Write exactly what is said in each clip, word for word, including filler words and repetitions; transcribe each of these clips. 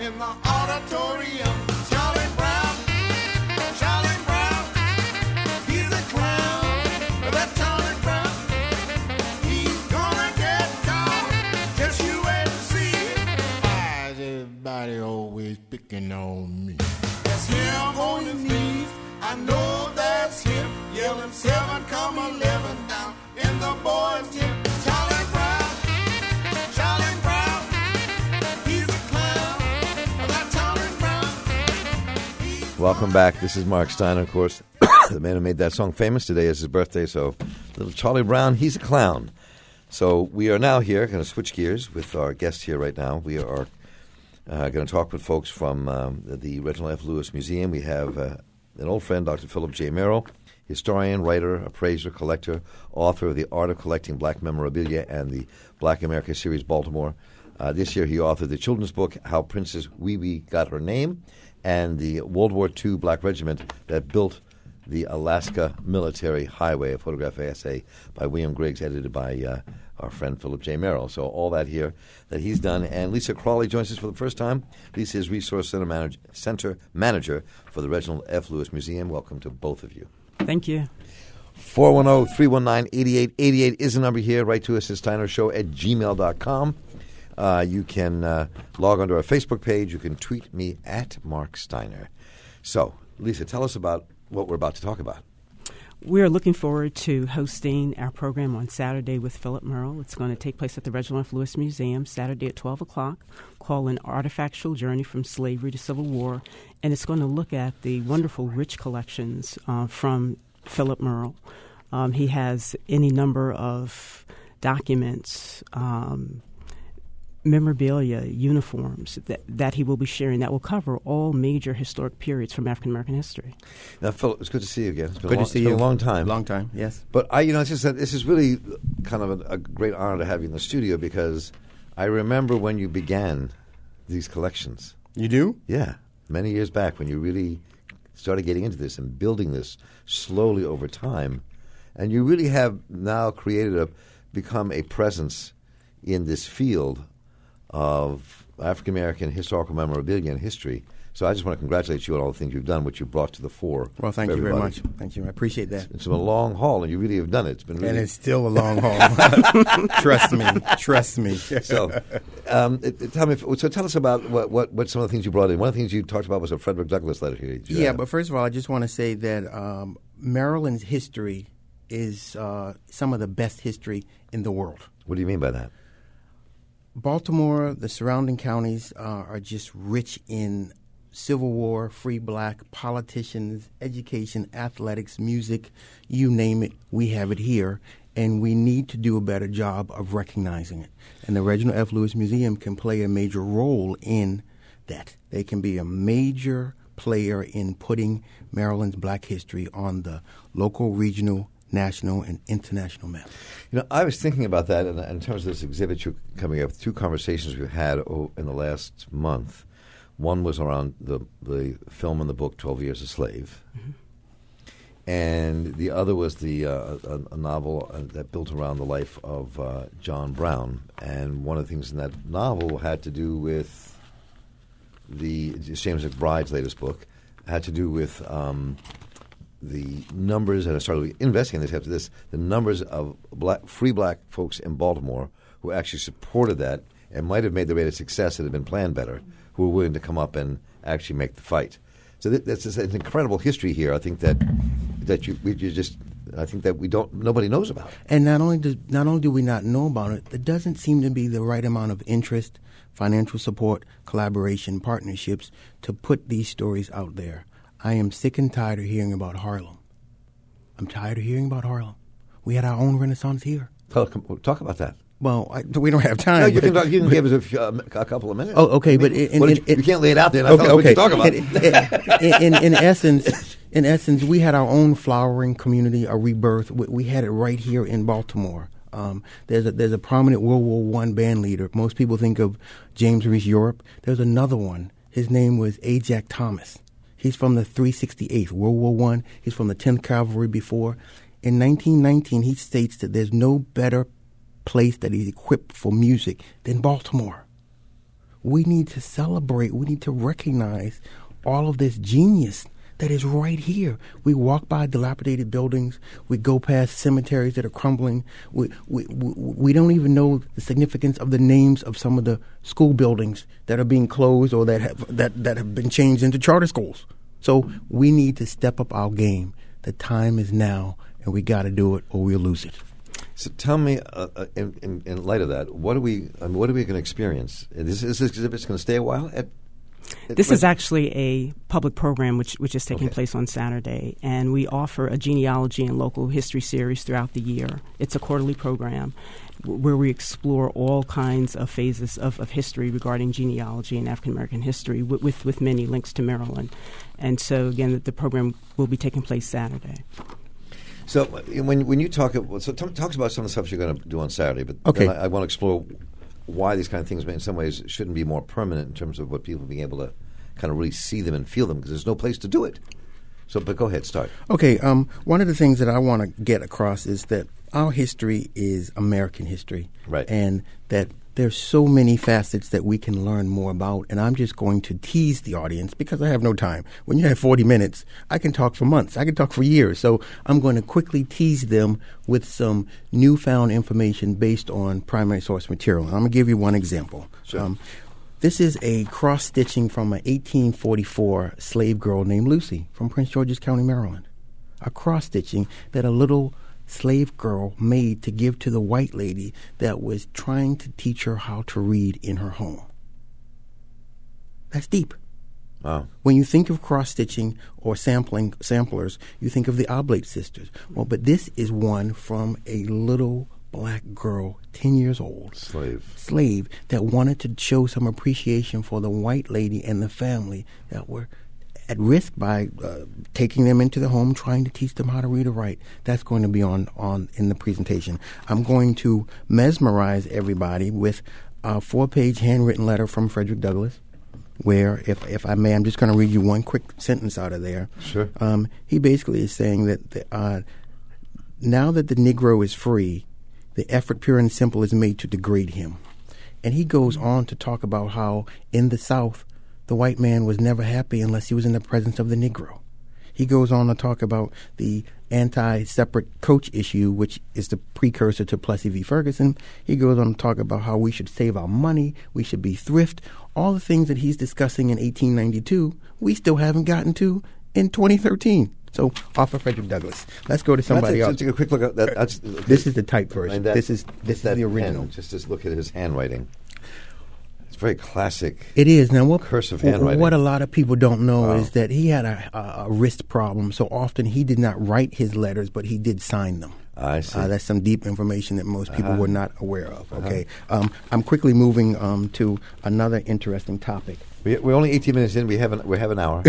in the auditorium. Charlie Brown, Charlie Brown, he's a clown. That Charlie Brown, he's gonna get caught. Just you wait and see. Why is everybody always picking on me? That's him on his knees. I know that's him yelling seven, come eleven down in the boys' gym. Charlie Brown, Charlie Brown, he's a clown. That Charlie Brown. Welcome back. This is Mark Steiner, of course, the man who made that song famous. Today is his birthday, so little Charlie Brown, he's a clown. So we are now here, going to switch gears with our guest here right now. We are uh, going to talk with folks from um, the, the Reginald F. Lewis Museum. We have uh, an old friend, Doctor Philip J. Merrill, historian, writer, appraiser, collector, author of The Art of Collecting Black Memorabilia and the Black America series, Baltimore. Uh, this year he authored the children's book, How Princess Wee Wee Got Her Name, and the World War Two Black Regiment that built the Alaska Military Highway, a photographic essay by William Griggs, edited by uh, our friend Philip J. Merrill. So all that here that he's done. And Lisa Crawley joins us for the first time. Lisa is Resource Center Manager, Center Manager for the Reginald F. Lewis Museum. Welcome to both of you. Thank you. four one zero, three one nine, eight eight eight eight is the number here. Write to us at steiner show at gmail dot com. Uh, you can uh, log onto our Facebook page. You can tweet me at Mark Steiner. So, Lisa, tell us about what we're about to talk about. We're looking forward to hosting our program on Saturday with Philip Merrill. It's going to take place at the Reginald F. Lewis Museum Saturday at twelve o'clock, called An Artifactual Journey from Slavery to Civil War. And it's going to look at the wonderful, rich collections uh, from Philip Merrill. Um, he has any number of documents, um, memorabilia, uniforms that, that he will be sharing that will cover all major historic periods from African American history. Now, Philip, it's good to see you again. It's been Good a long, to see it's you. been a long time. Long time, yes. But I, you know, it's just that this is really kind of a, a great honor to have you in the studio because I remember when you began these collections. You do? Yeah, many years back when you really started getting into this and building this slowly over time, and you really have now created a become a presence in this field of African American historical memorabilia and history. So I just want to congratulate you on all the things you've done, which you brought to the fore. Well, thank for you very everybody. much. Thank you. I appreciate that. It's been a long haul, and you really have done it. It's been really And it's still a long haul. Trust me. Trust me. so. Um, it, it, tell me, so tell us about what, what, what some of the things you brought in. One of the things you talked about was a Frederick Douglass letter here. Yeah, have? but first of all, I just want to say that um, Maryland's history is uh, some of the best history in the world. What do you mean by that? Baltimore, the surrounding counties uh, are just rich in Civil War, free black, politicians, education, athletics, music, you name it, we have it here. And we need to do a better job of recognizing it. And the Reginald F. Lewis Museum can play a major role in that. They can be a major player in putting Maryland's black history on the local, regional, national, and international map. You know, I was thinking about that in, in terms of this exhibit you're coming up. Two conversations we've had oh, in the last month. One was around the the film and the book twelve Years a Slave. Mm-hmm. And the other was the uh, a, a novel uh, that built around the life of uh, John Brown. And one of the things in that novel had to do with the James McBride's latest book, had to do with um, the numbers, and I started investigating this after this, the numbers of black, free black folks in Baltimore who actually supported that and might have made the rate of success that had been planned better, who were willing to come up and actually make the fight. So th- that's just an incredible history here. I think that that you, we, you just, I think that we don't, nobody knows about it. And not only do not only do we not know about it, there doesn't seem to be the right amount of interest, financial support, collaboration, partnerships to put these stories out there. I am sick and tired of hearing about Harlem. I'm tired of hearing about Harlem. We had our own Renaissance here. Talk, talk about that. Well, I, we don't have time. No, you can, talk, you can give us a, few, uh, a couple of minutes. Oh, okay, I mean, but in, what in, did you, in, you can't lay it out there. And okay, I thought okay. we could talk about in, in, in, in essence, in essence, we had our own flowering community, a rebirth. We, we had it right here in Baltimore. Um, there's a there's a prominent World War One band leader. Most people think of James Reese Europe. There's another one. His name was Ajax Thomas. He's from the three sixty-eighth, World War One. He's from the tenth Cavalry before. In nineteen nineteen, he states that there's no better place that is equipped for music than Baltimore. we need to celebrate. We need to recognize all of this genius that is right here. We walk by dilapidated buildings. We go past cemeteries that are crumbling. We, we, we, we don't even know the significance of the names of some of the school buildings that are being closed or that have, that, that have been changed into charter schools. So we need to step up our game. The time is now, and we got to do it or we'll lose it. So tell me, uh, uh, in, in, in light of that, what are we? I mean, what are we going to experience? Is this exhibit going to stay a while? At, at this Red- is actually a public program which which is taking Okay. place on Saturday, and we offer a genealogy and local history series throughout the year. It's a quarterly program w- where we explore all kinds of phases of, of history regarding genealogy and African American history, with, with with many links to Maryland. And so again, the, the program will be taking place Saturday. So uh, when when you talk, so t- talks about some of the stuff you're going to do on Saturday, but Okay. then I, I want to explore why these kind of things, in some ways, shouldn't be more permanent in terms of what people being able to kind of really see them and feel them, because there's no place to do it. So, but go ahead, start. Okay, um, one of the things that I want to get across is that our history is American history. Right. And that there's so many facets that we can learn more about, and I'm just going to tease the audience because I have no time. When you have forty minutes, I can talk for months. I can talk for years. So I'm going to quickly tease them with some newfound information based on primary source material. And I'm going to give you one example. Sure. Um, This is a cross-stitching from an eighteen forty-four slave girl named Lucy from Prince George's County, Maryland. A cross-stitching that a little slave girl made to give to the white lady that was trying to teach her how to read in her home. That's deep. Wow. When you think of cross-stitching or sampling samplers, you think of the Oblate sisters. Well, but this is one from a little black girl, ten years old, Slave. slave that wanted to show some appreciation for the white lady and the family that were at risk by uh, taking them into the home, trying to teach them how to read or write. That's going to be on, on in the presentation. I'm going to mesmerize everybody with a four-page handwritten letter from Frederick Douglass, where, if if I may, I'm just going to read you one quick sentence out of there. Sure. Um, he basically is saying that the, uh, now that the Negro is free, the effort pure and simple is made to degrade him. And he goes on to talk about how in the South, the white man was never happy unless he was in the presence of the Negro. He goes on to talk about the anti-separate coach issue, which is the precursor to Plessy v. Ferguson. He goes on to talk about how we should save our money, we should be thrift. All the things that he's discussing in eighteen ninety-two, we still haven't gotten to in twenty thirteen. So, off of Frederick Douglass. Let's go to somebody Let's else. take a quick look at that. That's, This is the type version. and that- This is this that is the original. pen, just just look at his handwriting. It's very classic. It is. Now, what, Cursive wh- handwriting. what a lot of people don't know Wow. is that he had a, a, a wrist problem, so often he did not write his letters, but he did sign them. I see. Uh, that's some deep information that most people Uh-huh. were not aware of. Okay, um, I'm quickly moving um, to another interesting topic. We, we're only eighteen minutes in. We have an we have an hour.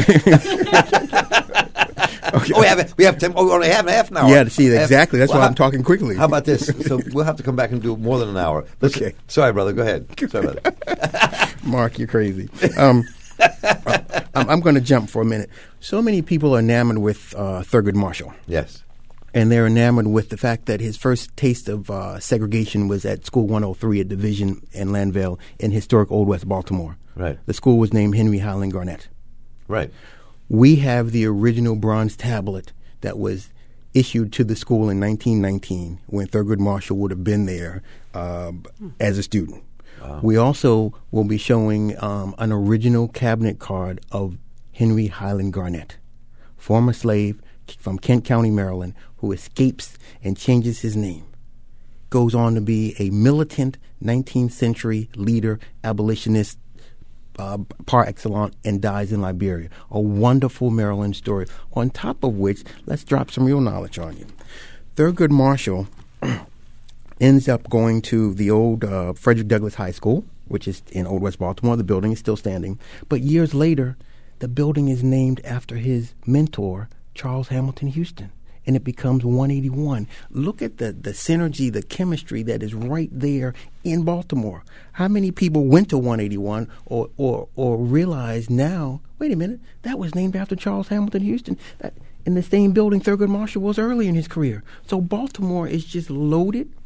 Oh, we have we have ten. Oh, we only have half an hour. Yeah, see, Half- exactly. That's well, why how- I'm talking quickly. How about this? So we'll have to come back and do more than an hour. Listen, Okay. Sorry, brother. Go ahead. Sorry, brother. Mark, you're crazy. Um, I'm, I'm going to jump for a minute. So many people are enamored with uh, Thurgood Marshall. Yes. And they're enamored with the fact that his first taste of uh, segregation was at School one oh three at Division and Landvale in historic Old West Baltimore. Right. The school was named Henry Highland Garnett. Right. We have the original bronze tablet that was issued to the school in nineteen nineteen when Thurgood Marshall would have been there uh, as a student. Wow. We also will be showing um, an original cabinet card of Henry Highland Garnett, former slave from Kent County, Maryland, who escapes and changes his name. Goes on to be a militant nineteenth century leader, abolitionist uh, par excellence, and dies in Liberia. A wonderful Maryland story. On top of which, let's drop some real knowledge on you. Thurgood Marshall ends up going to the old uh, Frederick Douglass High School, which is in Old West Baltimore. The building is still standing. But years later, the building is named after his mentor, Charles Hamilton Houston, and it becomes one eighty-one. Look at the, the synergy, the chemistry that is right there in Baltimore. How many people went to one eighty-one or, or, or realize now, wait a minute, that was named after Charles Hamilton Houston? That, in the same building Thurgood Marshall was early in his career. So Baltimore is just loaded.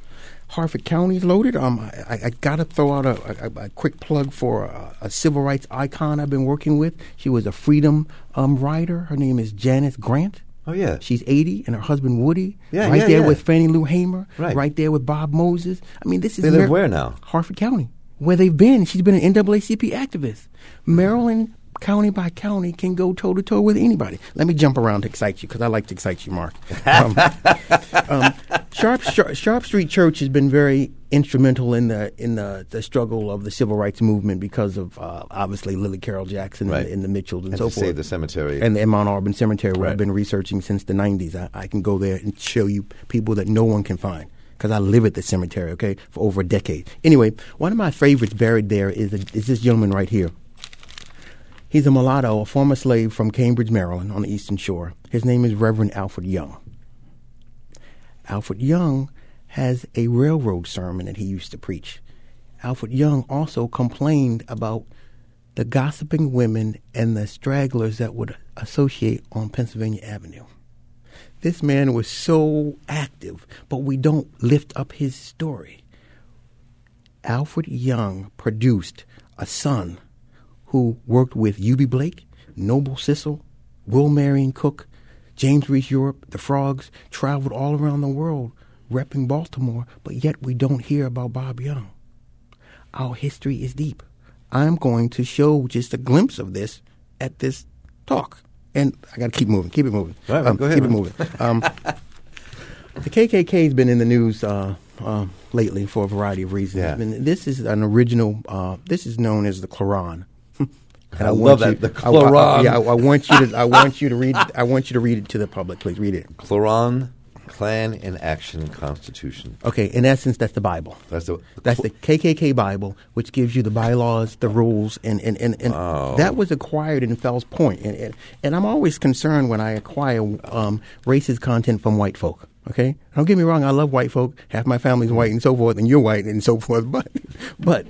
Harford County is loaded. Um, I, I got to throw out a, a, a quick plug for a, a civil rights icon I've been working with. She was a freedom um, rider. Her name is Janice Grant. Oh, yeah. She's eighty, and her husband Woody. Yeah, right yeah, there yeah. with Fannie Lou Hamer. Right. Right there with Bob Moses. I mean, this is They live Mar- where now? Harford County, where they've been. She's been an N double A C P activist. Maryland, county by county, can go toe to toe with anybody. Let me jump around to excite you because I like to excite you, Mark. Um, um, Sharp, Sharp Sharp Street Church has been very instrumental in the in the, the struggle of the civil rights movement because of uh, obviously Lily Carroll Jackson Right. and, and the Mitchells and, And so to forth. save the cemetery. And the Mount Auburn Cemetery, where Right. I've been researching since the nineties. I, I can go there and show you people that no one can find because I live at the cemetery, okay, for over a decade. Anyway, one of my favorites buried there is, a, is this gentleman right here. He's a mulatto, a former slave from Cambridge, Maryland, on the Eastern Shore. His name is Reverend Alfred Young. Alfred Young has a railroad sermon that he used to preach. Alfred Young also complained about the gossiping women and the stragglers that would associate on Pennsylvania Avenue. This man was so active, but we don't lift up his story. Alfred Young produced a son who worked with U B Blake, Noble Sissel, Will Marion Cook, James Reese Europe, the Frogs, traveled all around the world repping Baltimore, but yet we don't hear about Bob Young. Our history is deep. I'm going to show just a glimpse of this at this talk. And I got to keep moving. Keep it moving. All right, um, go ahead, keep it man. moving. Um, the K K K has been in the news uh, uh, lately for a variety of reasons. Yeah. And this is an original, uh, this is known as the Quran. And I want love you- that, the I- I- I- Quran. yeah, I, I want you to. I want you to read. It, I want you to read it to the public. Please read it. Cloran Clan in Action Constitution. Okay. In essence, that's the Bible. That's the. That's the K K K Bible, which gives you the bylaws, the rules, and and, and, and Wow. that was acquired in Fells Point. And, and and I'm always concerned when I acquire um, racist content from white folk. Okay, don't get me wrong. I love white folk. Half my family's white and so forth, and you're white and so forth. But but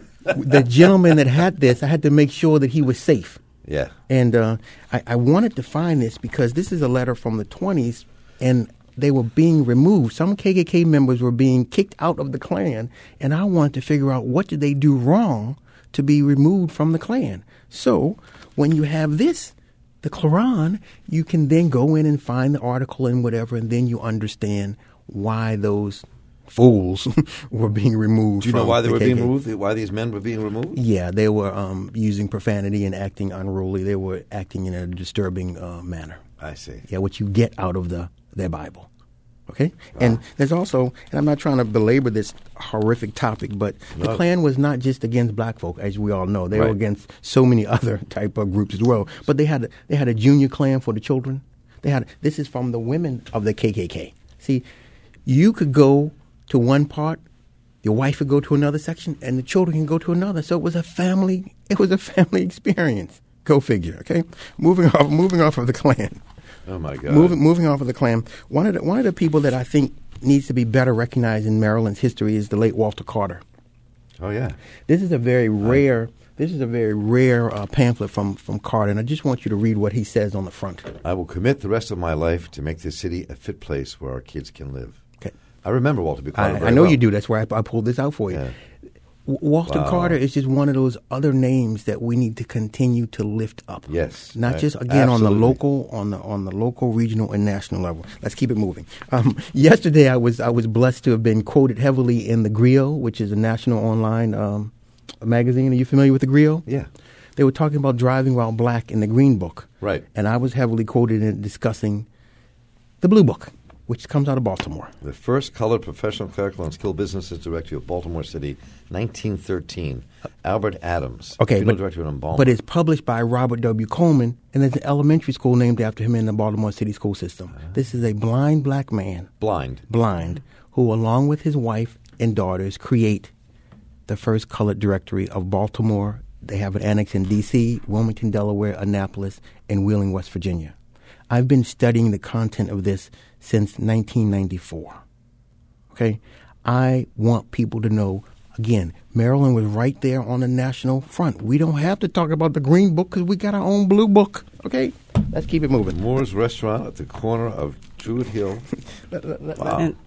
the gentleman that had this, I had to make sure that he was safe. Yeah. And uh, I, I wanted to find this because this is a letter from the twenties, and they were being removed. Some K K K members were being kicked out of the Klan, and I wanted to figure out what did they do wrong to be removed from the Klan. So when you have this, the Quran, you can then go in and find the article and whatever, and then you understand why those fools were being removed. Do you know from why they the were K K K. being removed? Why these men were being removed? Yeah, they were um, using profanity and acting unruly. They were acting in a disturbing uh, manner. I see. Yeah, what you get out of the their Bible. Okay? And there's also, and I'm not trying to belabor this horrific topic, but the No. Klan was not just against black folk, as we all know. They were Right. against so many other type of groups as well. But they had a, they had a junior Klan for the children. They had this is from the women of the K K K. See, you could go to one part, your wife would go to another section, and the children can go to another. So it was a family. It was a family experience. Go figure. Okay, moving off. Moving off of the Klan. Oh my God. Moving moving off of the Klan. One of the one of the people that I think needs to be better recognized in Maryland's history is the late Walter Carter. Oh yeah. This is a very rare. This is a very rare uh, pamphlet from from Carter, and I just want you to read what he says on the front. I will commit the rest of my life to make this city a fit place where our kids can live. Okay. I remember Walter B. Carter I, very I know well. you do. That's why I, I pulled this out for you. Yeah. W- Walter Wow. Carter is just one of those other names that we need to continue to lift up. Yes. not I- just again on the absolutely. local, on the on the local, regional, and national level. Let's keep it moving. Um, yesterday, I was I was blessed to have been quoted heavily in the Griot, which is a national online um, magazine. Are you familiar with the Griot? Yeah. They were talking about driving while black in the Green Book, Right. and I was heavily quoted in discussing the Blue Book, which comes out of Baltimore. The first colored professional clerical and skilled businesses directory of Baltimore City, nineteen thirteen. Albert Adams. Okay, funeral but, director in Baltimore. but it's published by Robert W. Coleman, and there's an elementary school named after him in the Baltimore City school system. Uh-huh. This is a blind black man, blind. blind, who, along with his wife and daughters, create the first colored directory of Baltimore. They have an annex in D C, Wilmington, Delaware, Annapolis, and Wheeling, West Virginia. I've been studying the content of this since nineteen ninety-four. Okay? I want people to know, again, Maryland was right there on the national front. We don't have to talk about the Green Book because we got our own Blue Book. Okay? Let's keep it moving. Moore's Restaurant at the corner of Druid Hill. Wow. And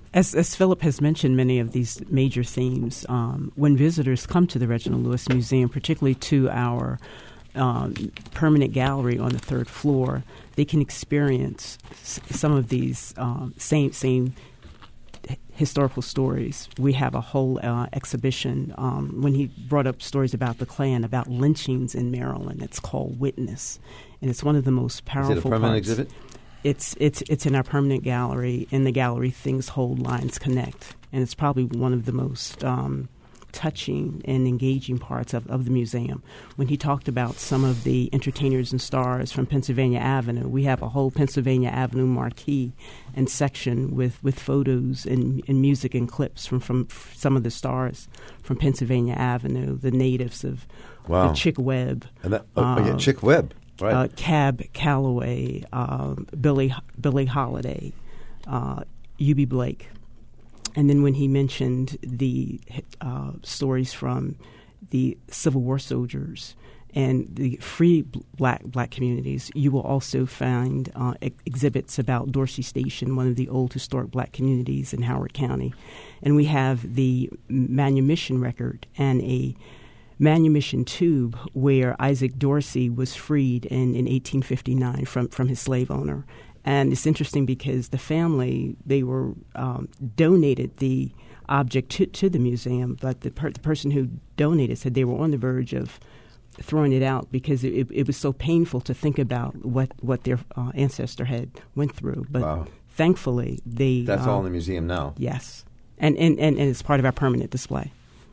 As, as Philip has mentioned, many of these major themes, um, when visitors come to the Reginald Lewis Museum, particularly to our um, permanent gallery on the third floor, they can experience s- some of these um, same same historical stories. We have a whole uh, exhibition. Um, when he brought up stories about the Klan, about lynchings in Maryland, it's called Witness, and it's one of the most powerful Is it a permanent parts. exhibit? It's it's it's in our permanent gallery. In the gallery, Things Hold, Lines Connect, and it's probably one of the most um, touching and engaging parts of, of the museum. When he talked about some of the entertainers and stars from Pennsylvania Avenue, we have a whole Pennsylvania Avenue marquee and section with, with photos and, and music and clips from, from some of the stars from Pennsylvania Avenue, the natives of Wow. uh, Chick Webb. And that, oh, uh, yeah, Chick Webb, right? Uh, Cab Calloway, um, Billy Billy Holiday, uh, U B Blake, and then when he mentioned the uh, stories from the Civil War soldiers and the free black black communities, you will also find uh, ex- exhibits about Dorsey Station, one of the old historic black communities in Howard County, and we have the manumission record and a manumission tube where Isaac Dorsey was freed in, in eighteen fifty-nine from, from his slave owner. And it's interesting because the family, they were um, donated the object to, to the museum, but the, per- the person who donated said they were on the verge of throwing it out because it, it, it was so painful to think about what, what their uh, ancestor had went through. But Wow. thankfully, they... That's uh, all in the museum now. Yes. And, and, and, and it's part of our permanent display.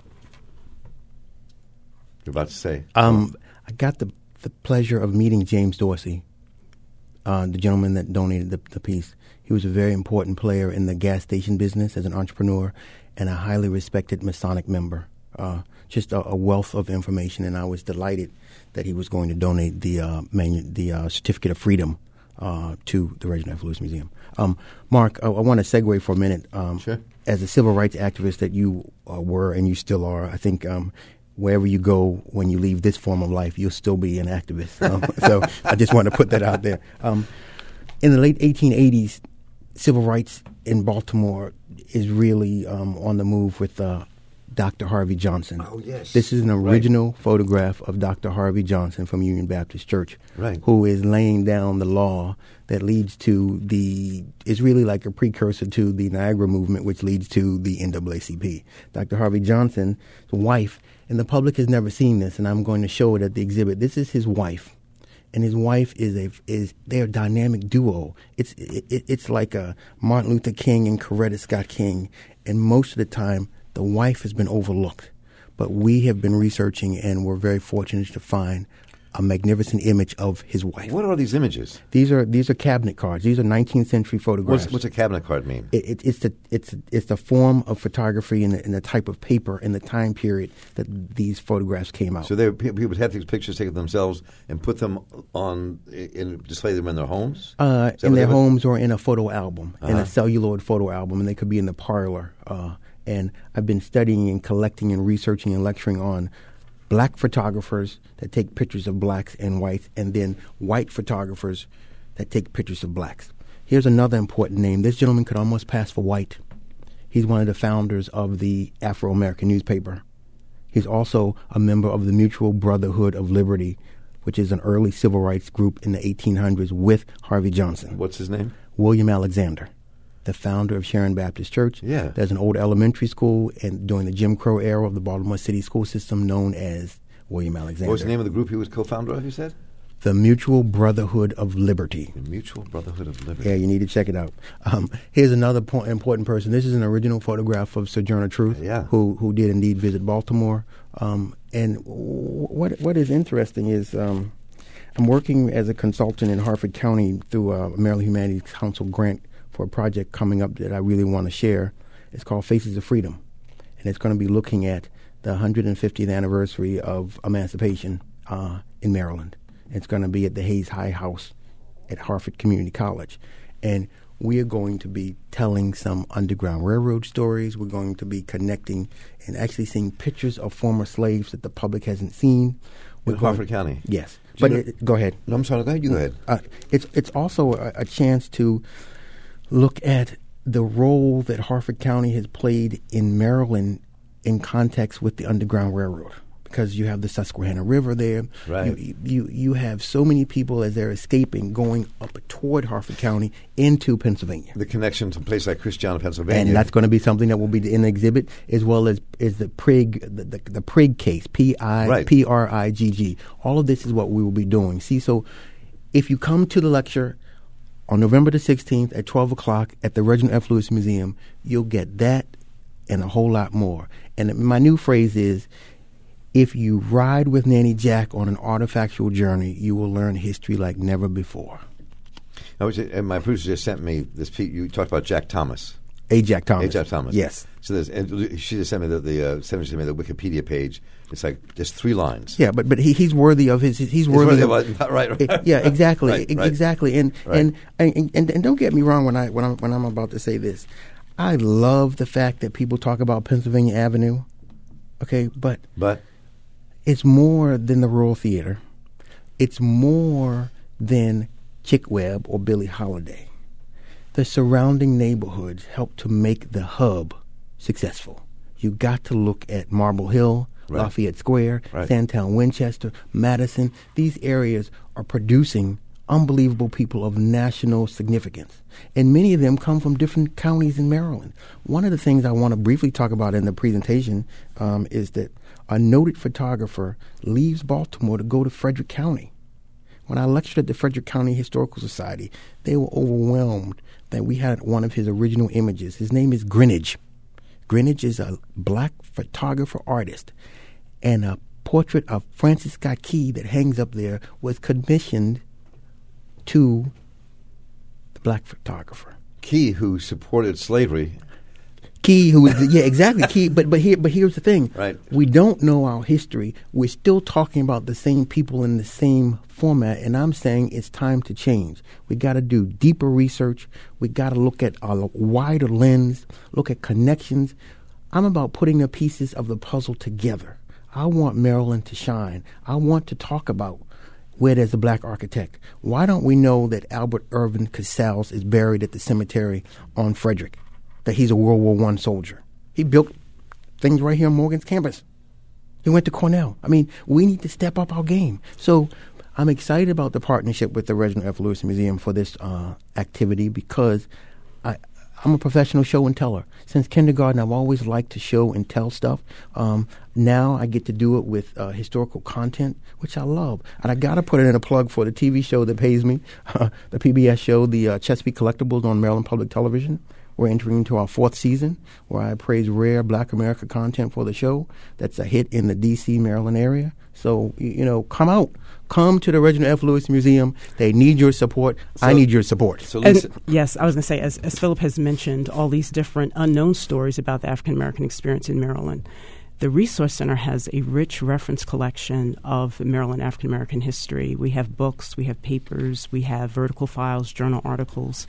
You're about to say. Um, I got the the pleasure of meeting James Dorsey, uh, the gentleman that donated the, the piece. He was a very important player in the gas station business as an entrepreneur and a highly respected Masonic member. Uh, just a, a wealth of information, and I was delighted that he was going to donate the uh, manu- the uh, Certificate of Freedom uh, to the Reginald F. Lewis Museum. Um, Mark, I, I want to segue for a minute. Um, Sure. As a civil rights activist that you uh, were and you still are, I think um, wherever you go when you leave this form of life, you'll still be an activist. Um, so I just want to put that out there. Um, in the late eighteen eighties, civil rights in Baltimore is really um, on the move with uh, Doctor Harvey Johnson. Oh, yes. This is an original photograph of Doctor Harvey Johnson from Union Baptist Church, Right. who is laying down the law that leads to the, is really like a precursor to the Niagara movement, which leads to the N double A C P. Doctor Harvey Johnson's wife, and the public has never seen this, and I'm going to show it at the exhibit. This is his wife, and his wife is a is they're a dynamic duo. It's it, it's like a Martin Luther King and Coretta Scott King, and most of the time the wife has been overlooked. But we have been researching, and we're very fortunate to find a magnificent image of his wife. What are these images? These are these are cabinet cards. These are nineteenth century photographs. What's, what's a cabinet card mean? It, it, it's the it's it's the form of photography and the, and the type of paper and the time period that these photographs came out. So they, people would have these pictures taken themselves and put them on, in, display them in their homes? uh, Is that in what their they would- homes or in a photo album, in Uh-huh. a celluloid photo album, and they could be in the parlor. Uh, and I've been studying and collecting and researching and lecturing on black photographers that take pictures of blacks and whites, and then white photographers that take pictures of blacks. Here's another important name. This gentleman could almost pass for white. He's one of the founders of the Afro-American newspaper. He's also a member of the Mutual Brotherhood of Liberty, which is an early civil rights group in the eighteen hundreds with Harvey Johnson. What's his name? William Alexander, the founder of Sharon Baptist Church. Yeah. There's an old elementary school and during the Jim Crow era of the Baltimore City school system known as William Alexander. What was the name of the group he was co-founder of, you said? The Mutual Brotherhood of Liberty. The Mutual Brotherhood of Liberty. Yeah, you need to check it out. Um, here's another po- important person. This is an original photograph of Sojourner Truth, Yeah. who who did indeed visit Baltimore. Um, and w- what what is interesting is um, I'm working as a consultant in Harford County through a Maryland Humanities Council grant for a project coming up that I really want to share. It's called Faces of Freedom, and it's going to be looking at the one hundred fiftieth anniversary of emancipation uh, in Maryland. It's going to be at the Hayes High House at Harford Community College. And we are going to be telling some Underground Railroad stories. We're going to be connecting and actually seeing pictures of former slaves that the public hasn't seen. We're In going- Harford County? Yes. Do But you know- it, go ahead. No, I'm sorry. Go ahead. You go ahead. Uh, it's, it's also a, a chance to look at the role that Harford County has played in Maryland in context with the Underground Railroad, because you have the Susquehanna River there. Right. You, you, you have so many people as they're escaping going up toward Harford County into Pennsylvania. The connection to a place like Christiana, Pennsylvania. And that's going to be something that will be in the exhibit, as well as is the Prigg, the, the, the Prigg case, P I Right. P R I G G. All of this is what we will be doing. See, so if you come to the lecture on November the sixteenth at twelve o'clock at the Reginald F. Lewis Museum, you'll get that and a whole lot more. And my new phrase is, if you ride with Nanny Jack on an artifactual journey, you will learn history like never before. I was, and my producer just sent me this piece. You talked about Jack Thomas. A. Jack Thomas. A. Jack Thomas. Yes. So there's, and she just sent me the, the uh, sent me the Wikipedia page. It's like just three lines. Yeah, but but he, he's worthy of his. He's worthy, worthy of, of right, right. Yeah, exactly, Right, e- right. exactly. And, Right. and, and and and don't get me wrong when I when I'm when I'm about to say this. I love the fact that people talk about Pennsylvania Avenue. Okay, but But it's more than the Royal Theater. It's more than Chick Webb or Billie Holiday. The surrounding neighborhoods help to make the hub successful. You got to look at Marble Hill, Right. Lafayette Square, Right. Sandtown, Winchester, Madison. These areas are producing unbelievable people of national significance. And many of them come from different counties in Maryland. One of the things I want to briefly talk about in the presentation um, is that a noted photographer leaves Baltimore to go to Frederick County. When I lectured at the Frederick County Historical Society, they were overwhelmed that we had one of his original images. His name is Greenidge. Greenidge is a black photographer artist, and a portrait of Francis Scott Key that hangs up there was commissioned to the black photographer. Key, who supported slavery. Key, who is the, yeah, exactly Key. But but here but here's the thing. Right. We don't know our history. We're still talking about the same people in the same format, and I'm saying it's time to change. We got to do deeper research. We got to look at a wider lens. Look at connections. I'm about putting the pieces of the puzzle together. I want Maryland to shine. I want to talk about where there's a black architect. Why don't we know that Albert Irvin Casals is buried at the cemetery on Frederick? That he's a World War One soldier. He built things right here on Morgan's campus. He went to Cornell. I mean, we need to step up our game. So I'm excited about the partnership with the Reginald F. Lewis Museum for this uh, activity because I, I'm a professional show and teller. Since kindergarten, I've always liked to show and tell stuff. Um, now I get to do it with uh, historical content, which I love. And I got to put it in a plug for the T V show that pays me, uh, the P B S show, the uh, Chesapeake Collectibles on Maryland Public Television. We're entering into our fourth season, where I praise rare Black America content for the show. That's a hit in the D C, Maryland area. So, you, you know, come out. Come to the Reginald F. Lewis Museum. They need your support. So- I need your support. So And Lisa, yes, I was going to say, as, as Philip has mentioned, all these different unknown stories about the African American experience in Maryland. The Resource Center has a rich reference collection of Maryland African American history. We have books, we have papers, we have vertical files, journal articles.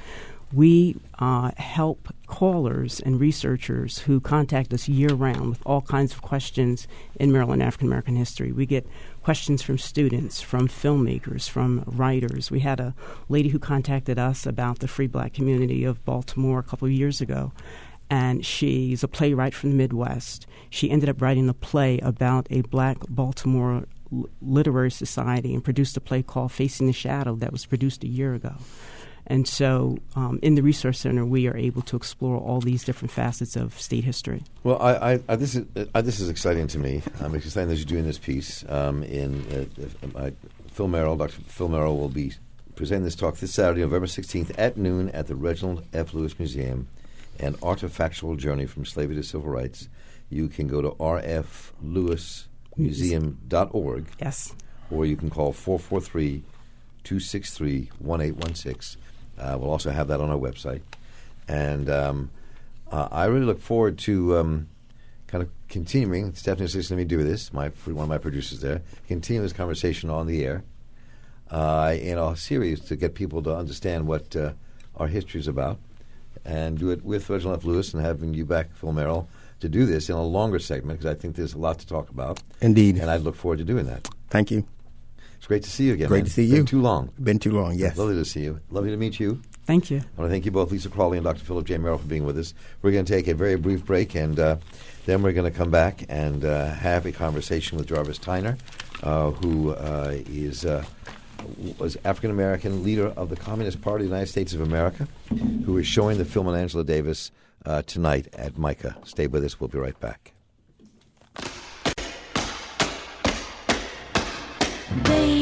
We uh, help callers and researchers who contact us year-round with all kinds of questions in Maryland African American history. We get questions from students, from filmmakers, from writers. We had a lady who contacted us about the free black community of Baltimore a couple of years ago, and she's a playwright from the Midwest. She ended up writing a play about a black Baltimore l- literary society and produced a play called Facing the Shadow that was produced a year ago. And so um, in the Resource Center, we are able to explore all these different facets of state history. well, I, I, I, this is uh, this is exciting to me. I'm excited that you're doing this piece. Um, in uh, uh, Phil Merrill, Doctor Phil Merrill, will be presenting this talk this Saturday, November sixteenth at noon at the Reginald F. Lewis Museum, an artifactual journey from slavery to civil rights. You can go to r f lewis museum dot org, Yes. or you can call four four three, two six three, one eight one six. Uh, we'll also have that on our website. And um, uh, I really look forward to um, kind of continuing. Stephanie is listening to me do this, my, one of my producers there, continue this conversation on the air uh, in a series to get people to understand what uh, our history is about, and do it with Reginald F. Lewis and having you back, Phil Merrill, to do this in a longer segment because I think there's a lot to talk about. Indeed. And I look forward to doing that. Thank you. It's great to see you again. Great man. to see Been you. too long. Been too long, yes. Lovely to see you. Lovely to meet you. Thank you. I want to thank you both, Lisa Crawley and Doctor Philip J. Merrill, for being with us. We're going to take a very brief break, and uh, then we're going to come back and uh, have a conversation with Jarvis Tyner, uh, who uh, is uh, was African-American leader of the Communist Party of the United States of America, who is showing the film on Angela Davis uh, tonight at MICA. Stay with us. We'll be right back. Baby.